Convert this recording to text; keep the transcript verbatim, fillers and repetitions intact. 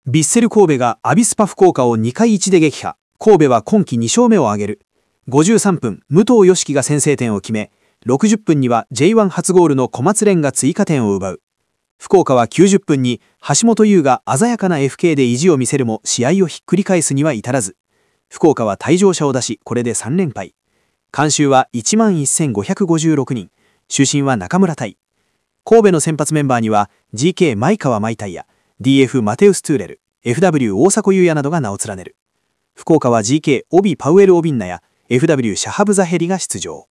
ヴィッセル神戸がアビスパ福岡をにたいいちで撃破。神戸は今季にしょうめを挙げる。ごじゅうさんぷん、武藤良樹が先制点を決め、ろくじゅっぷんには ジェイワン 初ゴールの小松蓮が追加点を奪う。福岡はきゅうじゅっぷんに橋本優が鮮やかな エフケー で意地を見せるも試合をひっくり返すには至らず、福岡は退場者を出し、これでさんれんぱい。観衆はいちまんせんごひゃくごじゅうろくにん、主審は中村泰。神戸の先発メンバーには ジーケー 前川舞太や ディーエフ マテウス・トゥーレル、エフダブリュー 大迫勇也などが名を連ねる。福岡は ジーケー オビ・パウエル・オビンナや エフダブリュー シャハブ・ザヘリが出場。